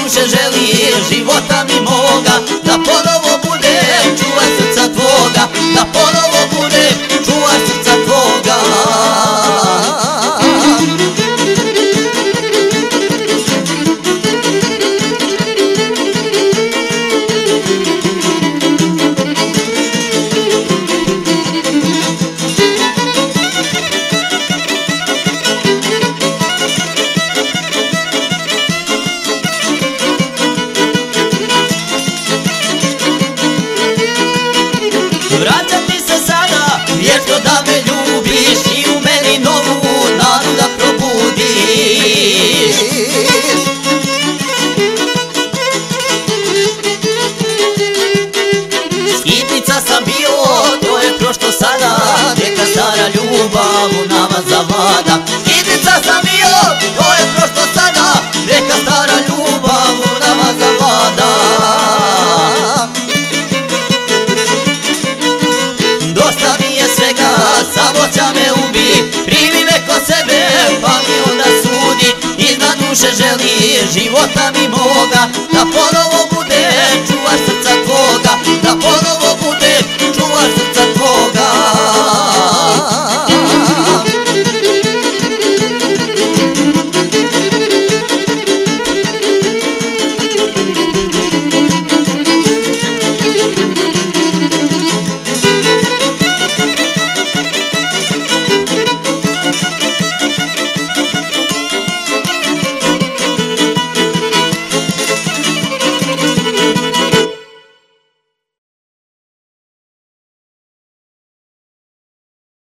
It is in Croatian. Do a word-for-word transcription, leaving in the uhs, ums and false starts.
duše želi života mi moga, da ponovo bude čuvar srca tvoga, da ponovo bude čuvar srca tvoga. Vraćati se sada, vječno da me ljubiš i u meni novu nadu da probudiš. Skitnica sam bio, to je prošlo sada, neka stara ljubav u nama zavlada. Skitnica sam bio, to je prošlo sada, neka stara ljubav u nama zavlada. Dosta mi je svega, samoća me ubi, primi me kod sebe pa mi onda sudi. Iznad duše želi života mi moga, da ponovo